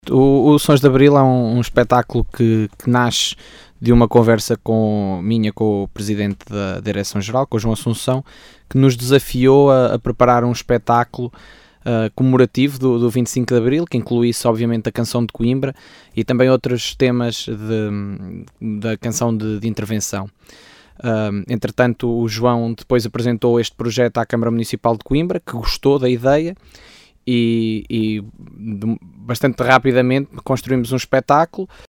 O Sons de Abril é um espetáculo que nasce de uma conversa com o presidente da Direção-Geral, com o João Assunção, que nos desafiou a preparar um espetáculo comemorativo do 25 de Abril, que incluísse obviamente a canção de Coimbra e também outros temas da canção de intervenção. Entretanto, o João depois apresentou este projeto à Câmara Municipal de Coimbra, que gostou da ideia, e bastante rapidamente construímos um espetáculo